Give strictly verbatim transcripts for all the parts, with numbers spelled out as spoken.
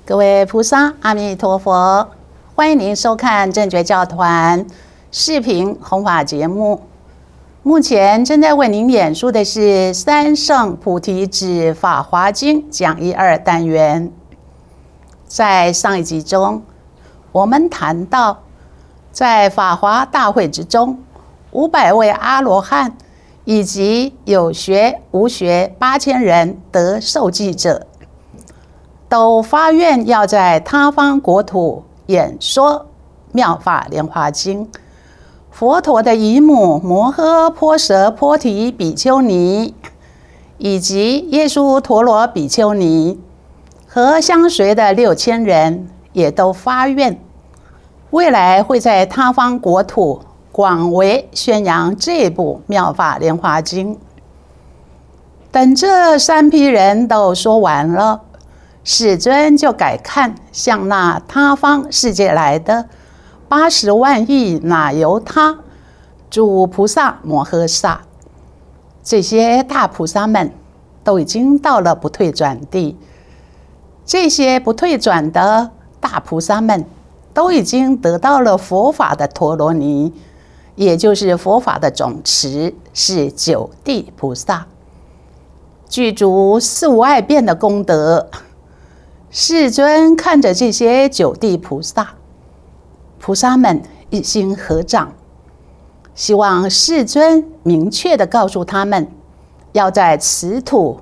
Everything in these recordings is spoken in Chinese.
各位菩萨，阿弥陀佛！欢迎您收看正觉教团视频弘法节目。目前正在为您演述的是《三圣菩提子法华经》讲义二单元。在上一集中，我们谈到，在法华大会之中，五百位阿罗汉以及有学无学八千人得受记者，都发愿要在他方国土演说妙法莲华经。佛陀的姨母摩诃婆舍波提比丘尼以及耶输陀罗比丘尼和相随的六千人也都发愿，未来会在他方国土广为宣扬这部妙法莲华经。等这三批人都说完了，世尊就改看向那他方世界来的八十万亿那由他诸菩萨摩诃萨，这些大菩萨们都已经到了不退转地。这些不退转的大菩萨们都已经得到了佛法的陀罗尼，也就是佛法的总持，是九地菩萨，具足四无碍变的功德。世尊看着这些九地菩萨，菩萨们一心合掌，希望世尊明确地告诉他们，要在此土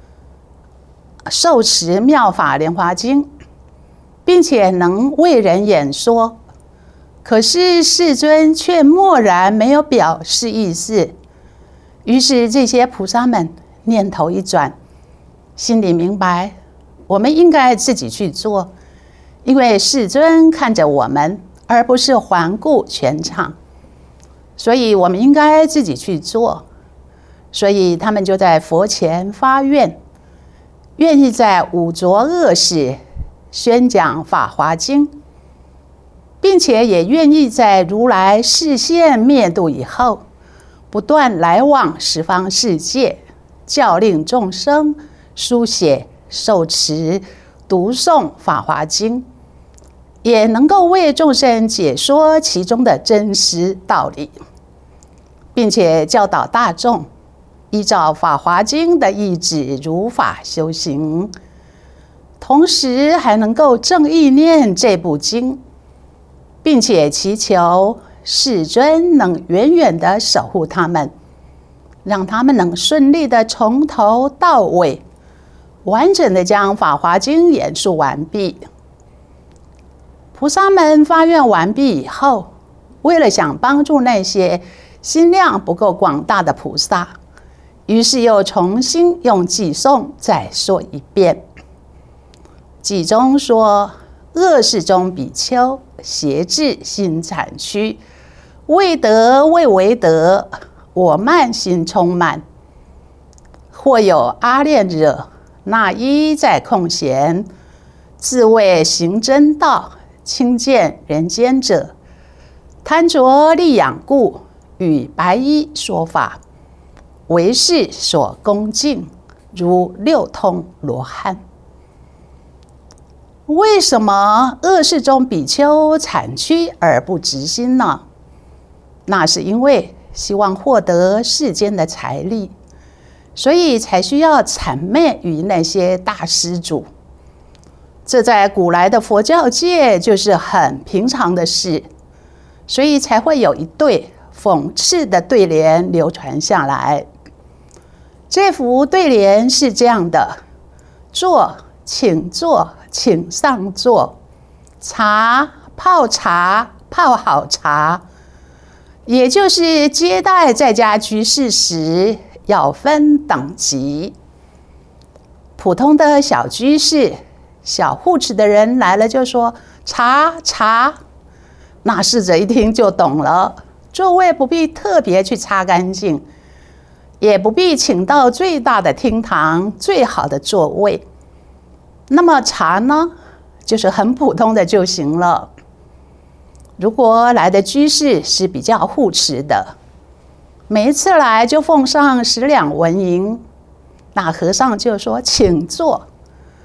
受持妙法莲华经，并且能为人演说。可是世尊却默然没有表示意思。于是这些菩萨们念头一转，心里明白，我们应该自己去做，因为世尊看着我们，而不是环顾全场，所以我们应该自己去做。所以他们就在佛前发愿，愿意在五浊恶世宣讲法华经，并且也愿意在如来示现灭度以后，不断来往十方世界，教令众生书写受持读诵法华经，也能够为众生解说其中的真实道理，并且教导大众依照法华经的意旨如法修行，同时还能够正意念这部经，并且祈求世尊能远远地守护他们，让他们能顺利地从头到尾完整地将法华经演述完毕。菩萨们发愿完毕以后，为了想帮助那些心量不够广大的菩萨，于是又重新用偈颂再说一遍。偈中说：恶世中比丘，邪智心产屈，未得未为得，我慢心充满。或有阿恋惹，那依在空闲，自谓行真道，轻见人间者，贪着利养故，与白衣说法，为是所恭敬，如六通罗汉。为什么恶世中比丘产屈而不直心呢？那是因为希望获得世间的财力，所以才需要谄媚于那些大施主。这在古来的佛教界就是很平常的事，所以才会有一对讽刺的对联流传下来。这幅对联是这样的：坐，请坐，请上座；茶，泡茶，泡好茶。也就是接待在家居士时要分等级，普通的小居士、小护持的人来了就说茶茶，那侍者一听就懂了，座位不必特别去擦干净，也不必请到最大的厅堂最好的座位。那么茶呢，就是很普通的就行了。如果来的居士是比较护持的，每一次来就奉上十两纹银，那和尚就说请坐。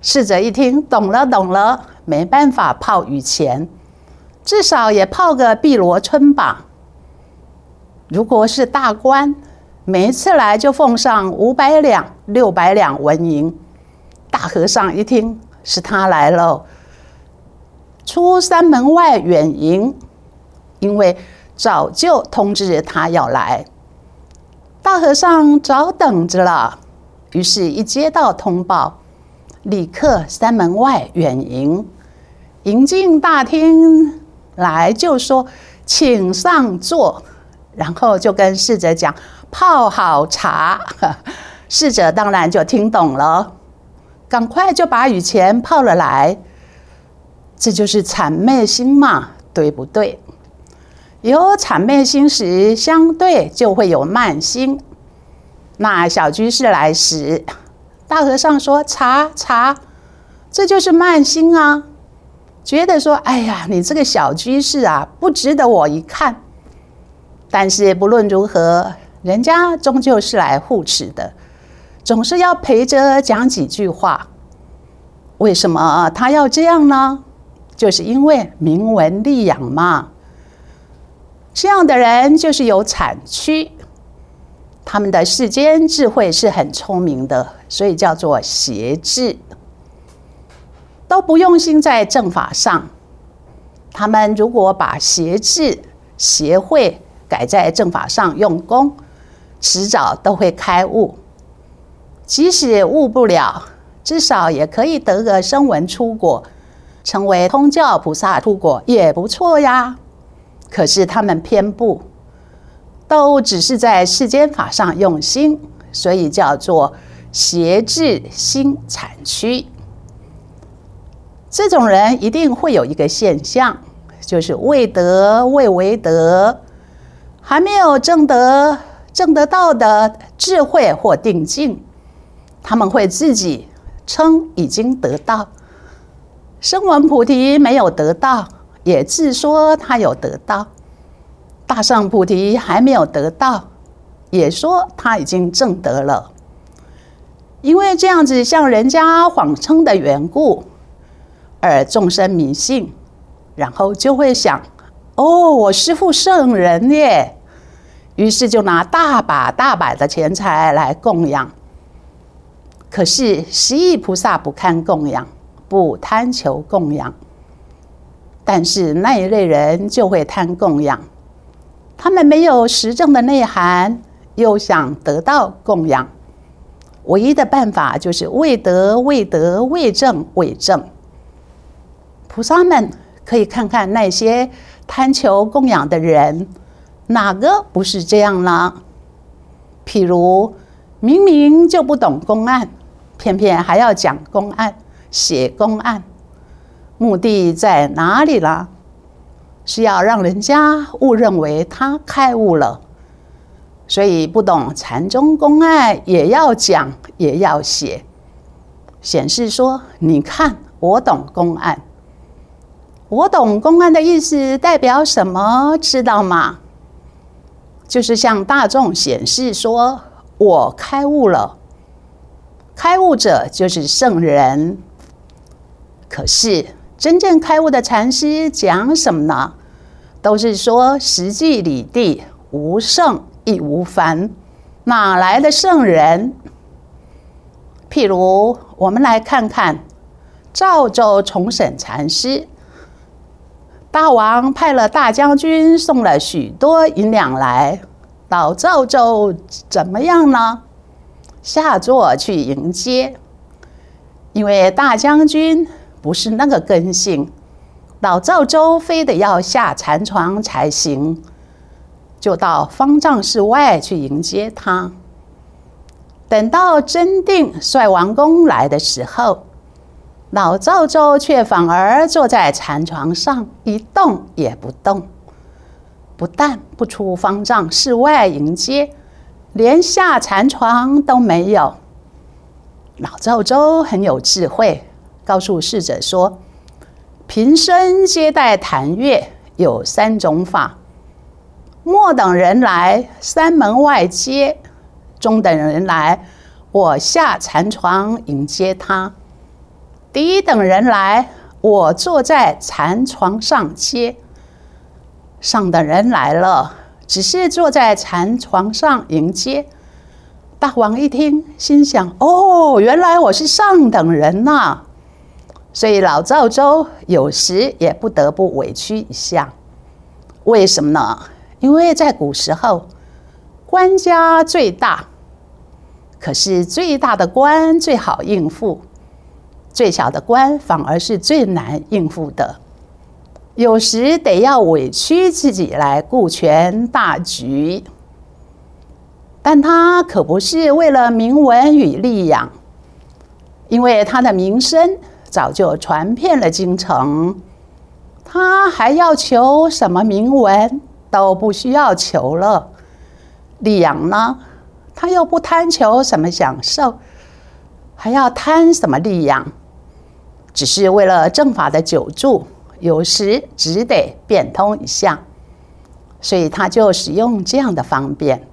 侍者一听，懂了懂了，没办法泡雨前，至少也泡个碧螺春吧。如果是大官，每一次来就奉上五百两、六百两纹银。大和尚一听是他来了，出山门外远迎，因为早就通知他要来。大和尚早等着了，于是一接到通报，立刻山门外远迎，迎进大厅来就说：“请上座。”然后就跟侍者讲泡好茶，侍者当然就听懂了，赶快就把雨前泡了来。这就是谄媚心嘛，对不对？有谄媚心时，相对就会有慢心。那小居士来时，大和尚说茶茶，这就是慢心啊，觉得说哎呀，你这个小居士啊，不值得我一看。但是不论如何，人家终究是来护持的，总是要陪着讲几句话。为什么他要这样呢？就是因为名闻利养嘛。这样的人就是有产区，他们的世间智慧是很聪明的，所以叫做邪智，都不用心在正法上。他们如果把邪智、邪慧改在正法上用功，迟早都会开悟。即使悟不了，至少也可以得个声闻出果，成为通教菩萨出果也不错呀。可是他们偏不，都只是在世间法上用心，所以叫做邪智心产区。这种人一定会有一个现象，就是未得未为得，还没有证得证得到的智慧或定境，他们会自己称已经得到。声闻菩提没有得到，也自说他有得到。大乘菩提还没有得到，也说他已经证得了。因为这样子向人家谎称的缘故，而众生迷信，然后就会想：哦，我师父圣人耶！于是就拿大把大把的钱财来供养。可是十亿菩萨不看供养，不贪求供养，但是那一类人就会贪供养。他们没有实证的内涵，又想得到供养，唯一的办法就是未得未得未证未证。菩萨们可以看看那些贪求供养的人，哪个不是这样呢？譬如明明就不懂公案，偏偏还要讲公案、写公案，目的在哪里啦？是要让人家误认为他开悟了，所以不懂禅宗公案也要讲，也要写，显示说：你看，我懂公案。我懂公案的意思代表什么？知道吗？就是向大众显示说：我开悟了。开悟者就是圣人。可是真正开悟的禅师讲什么呢？都是说实际理地，无圣亦无凡，哪来的圣人？譬如我们来看看赵州重审禅师，大王派了大将军送了许多银两来，老赵州怎么样呢？下座去迎接，因为大将军不是那个根性，老赵州非得要下禅床才行，就到方丈室外去迎接他。等到真定率王公来的时候，老赵州却反而坐在禅床上一动也不动，不但不出方丈室外迎接，连下禅床都没有。老赵州很有智慧，告诉侍者说：平生接待谈乐有三种法，末等人来，山门外接；中等人来，我下禅床迎接他； 第一等人来，我坐在禅床上接。上等人来了，只是坐在禅床上迎接。大王一听，心想：哦，原来我是上等人呐、啊！所以老赵州有时也不得不委屈一下。为什么呢？因为在古时候，官家最大，可是最大的官最好应付，最小的官反而是最难应付的。有时得要委屈自己来顾全大局，但他可不是为了名闻与利养，因为他的名声早就传遍了京城，他还要求什么名闻都不需要求了。利养呢，他又不贪求什么享受，还要贪什么利养？只是为了正法的久住，有时只得变通一下，所以他就使用这样的方便。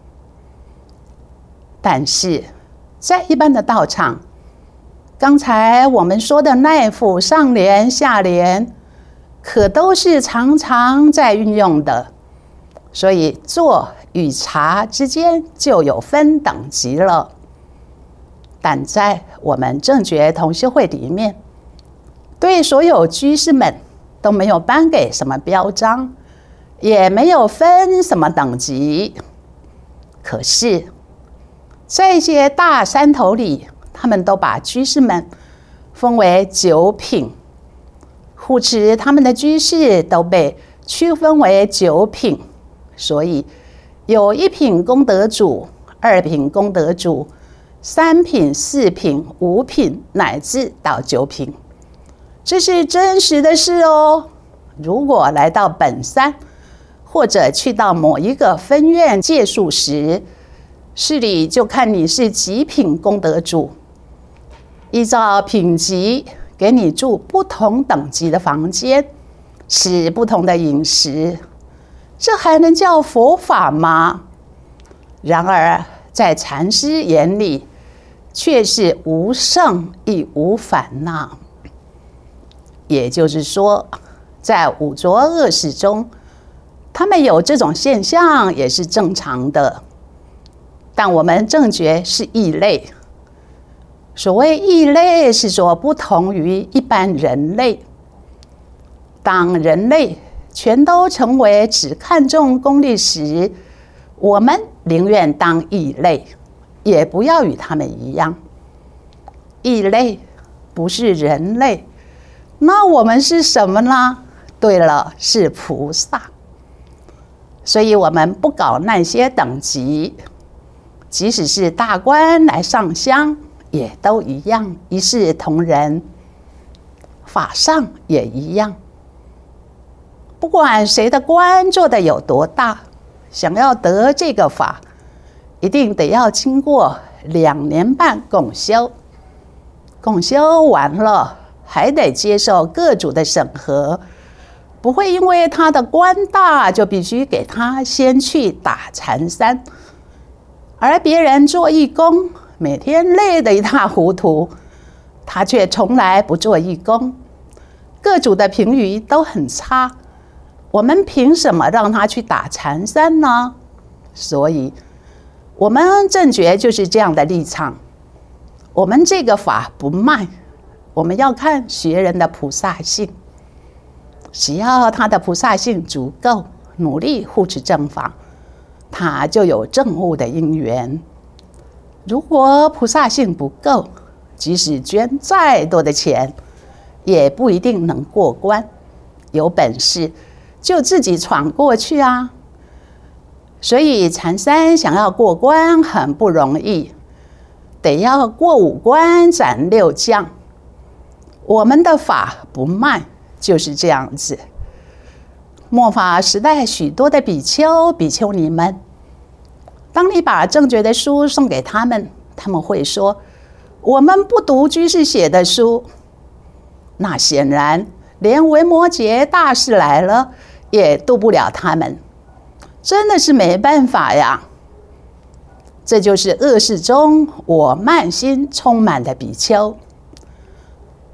但是在一般的道场，刚才我们说的那副上联下联，可都是常常在运用的，所以坐与茶之间就有分等级了。但在我们正觉同修会里面，对所有居士们都没有颁给什么标章，也没有分什么等级。可是在一些大山头里，他们都把居士们分为九品，护持他们的居士都被区分为九品，所以有一品功德主、二品功德主、三品、四品、五品，乃至到九品。这是真实的事哦。如果来到本山，或者去到某一个分院借宿时，市里就看你是几品功德主，依照品级给你住不同等级的房间，吃不同的饮食，这还能叫佛法吗？然而在禅师眼里，却是无胜亦无反呐。也就是说，在五浊恶世中，他们有这种现象也是正常的。但我们正觉是异类。所谓异类，是说不同于一般人类。当人类全都成为只看重功利时，我们宁愿当异类，也不要与他们一样。异类不是人类，那我们是什么呢？对了，是菩萨。所以我们不搞那些等级，即使是大官来上香，也都一样，一视同仁。法上也一样，不管谁的官做得有多大，想要得这个法，一定得要经过两年半共修。共修完了，还得接受各组的审核，不会因为他的官大就必须给他先去打禅山，而别人做义工，每天累得一塌糊涂，他却从来不做义工，各组的评语都很差，我们凭什么让他去打禅山呢？所以我们正觉就是这样的立场。我们这个法不卖，我们要看学人的菩萨性，只要他的菩萨性足够，努力护持正法，他就有证悟的因缘。如果菩萨性不够，即使捐再多的钱，也不一定能过关。有本事就自己闯过去啊！所以禅山想要过关很不容易，得要过五关斩六将。我们的法不卖，就是这样子。末法时代许多的比丘、比丘尼们，当你把正觉的书送给他们，他们会说：我们不读居士写的书。那显然连维摩诘大师来了也渡不了他们，真的是没办法呀。这就是恶世中我慢心充满的比丘。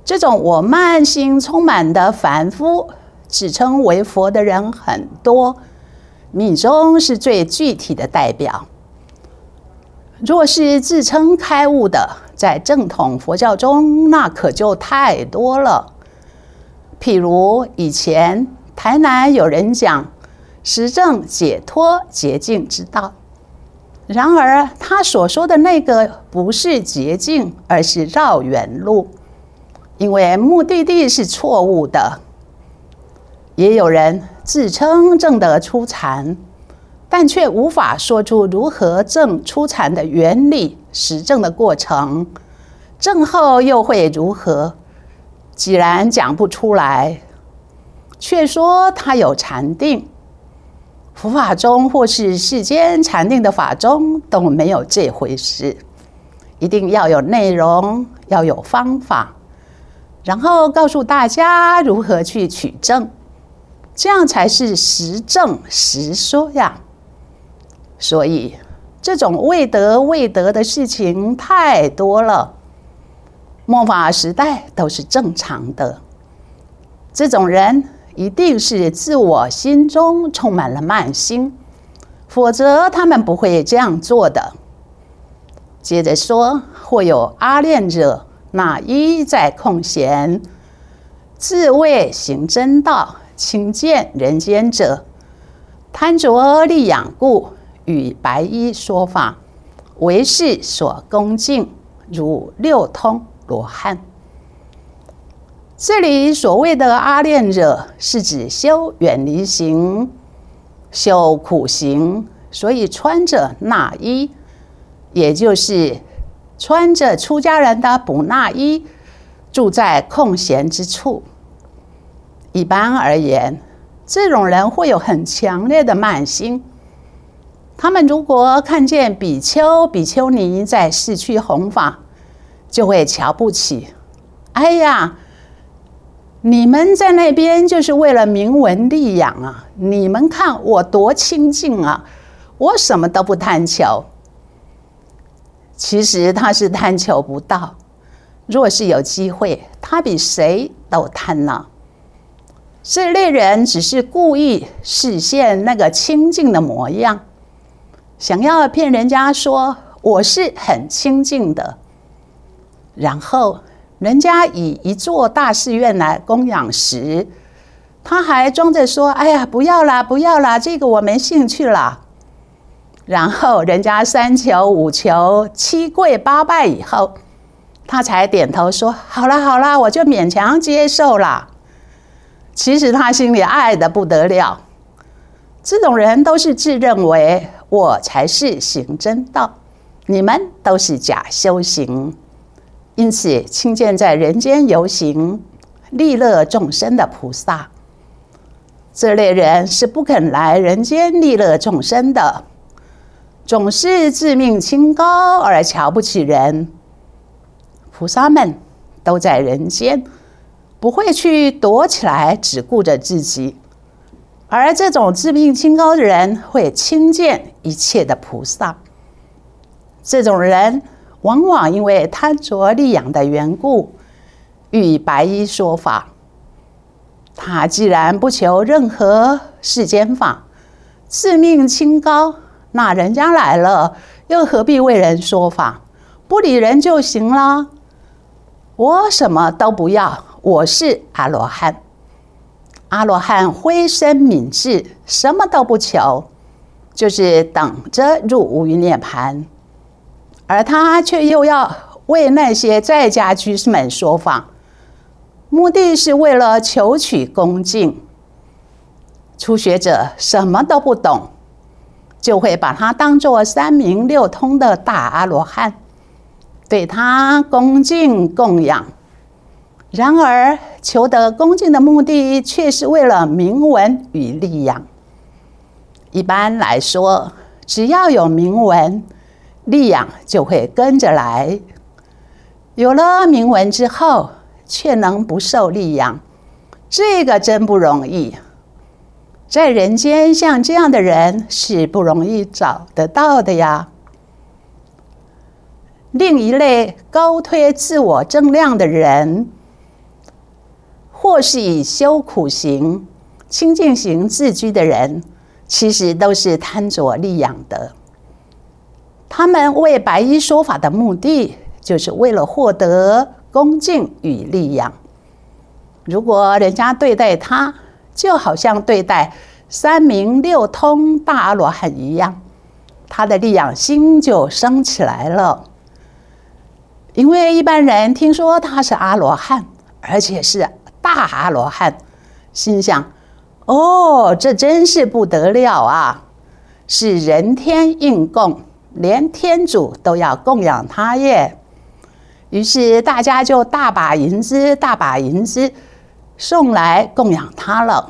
这种我慢心充满的凡夫，自称为佛的人很多，密宗是最具体的代表。若是自称开悟的，在正统佛教中，那可就太多了。譬如以前台南有人讲实证解脱捷径之道，然而他所说的那个不是捷径，而是绕远路，因为目的地是错误的。也有人自称证得初禅，但却无法说出如何证初禅的原理、实证的过程，证后又会如何？既然讲不出来，却说他有禅定。佛法中或是世间禅定的法中都没有这回事，一定要有内容，要有方法，然后告诉大家如何去取证，这样才是实证实说呀。所以这种未得未得的事情太多了，末法时代都是正常的。这种人一定是自我心中充满了慢心，否则他们不会这样做的。接着说，或有阿练者，那一在空闲，自谓行真道，轻见人间者，贪着利养故，与白衣说法，为是所恭敬，如六通罗汉。这里所谓的阿练者，是指修远离行、修苦行，所以穿着衲衣，也就是穿着出家人的补衲衣，住在空闲之处。一般而言，这种人会有很强烈的慢心。他们如果看见比丘、比丘尼在市区弘法，就会瞧不起。哎呀，你们在那边就是为了名闻利养啊！你们看我多清净啊，我什么都不贪求。其实他是贪求不到，若是有机会，他比谁都贪了。这类人只是故意示现那个清净的模样，想要骗人家说我是很清净的，然后人家以一座大寺院来供养时，他还装着说：“哎呀，不要啦，不要啦，这个我没兴趣啦。”然后人家三求五求七跪八拜以后，他才点头说：“好啦好啦，我就勉强接受啦。”其实他心里爱得不得了。这种人都是自认为我才是行真道，你们都是假修行。因此亲见在人间游行利乐众生的菩萨，这类人是不肯来人间利乐众生的，总是自命清高而瞧不起人。菩萨们都在人间，不会去躲起来只顾着自己，而这种自命清高的人会轻见一切的菩萨。这种人往往因为贪着利养的缘故，与白衣说法。他既然不求任何世间法，自命清高，那人家来了，又何必为人说法？不理人就行了。我什么都不要，我是阿罗汉。阿罗汉灰身泯智，什么都不求，就是等着入无余涅槃。而他却又要为那些在家居士们说法，目的是为了求取恭敬。初学者什么都不懂，就会把他当作三明六通的大阿罗汉，对他恭敬供养。然而求得恭敬的目的却是为了名闻与利养。一般来说，只要有名闻，利养就会跟着来。有了名闻之后，却能不受利养，这个真不容易。在人间像这样的人是不容易找得到的呀。另一类高推自我正量的人， 或是以修苦行、清净行自居的人，其实都是贪着利养的。他们为白衣说法的目的，就是为了获得恭敬与利养。如果人家对待他，就好像对待三明六通大阿罗汉一样，他的利养心就升起来了。因为一般人听说他是阿罗汉，而且是大阿罗汉，心想：哦，这真是不得了啊！是人天应供，连天主都要供养他耶。于是大家就大把银子、大把银子送来供养他了。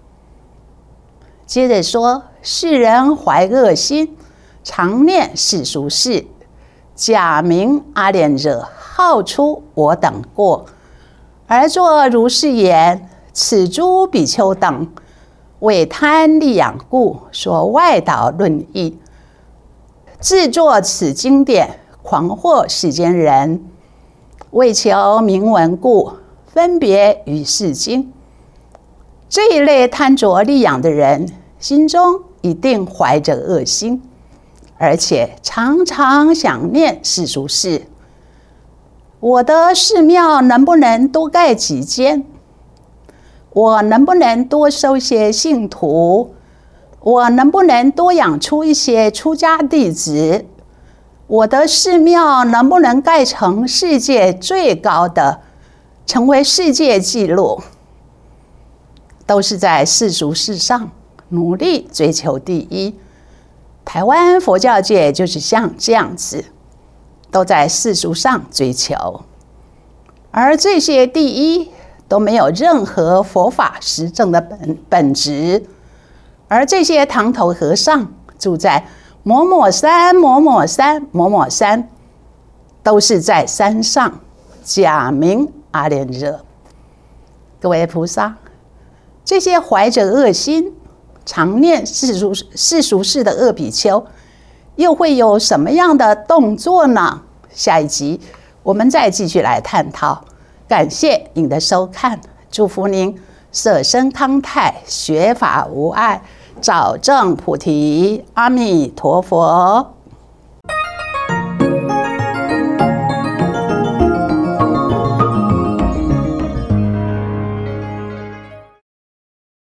接着说，世人怀恶心，常念世俗事，假名阿莲惹，号出我等过，而作如是言：此诸比丘等，为贪利养故，说外道论义，制作此经典，狂惑世间人，为求名闻故，分别于世经。这一类贪着利养的人，心中一定怀着恶心，而且常常想念世俗事。我的寺庙能不能多盖几间？我能不能多收些信徒？我能不能多养出一些出家弟子？我的寺庙能不能盖成世界最高的，成为世界纪录？都是在世俗事上努力追求第一。台湾佛教界就是像这样子，都在世俗上追求，而这些第一都没有任何佛法实证的本本质。而这些堂头和尚住在某某山、某某山、某某山，都是在山上，假名阿莲惹。各位菩萨，这些怀着恶心、常念世俗世俗事的恶比丘，又会有什么样的动作呢？下一集我们再继续来探讨。感谢您的收看，祝福您舍身康泰，学法无碍，早证菩提。阿弥陀佛。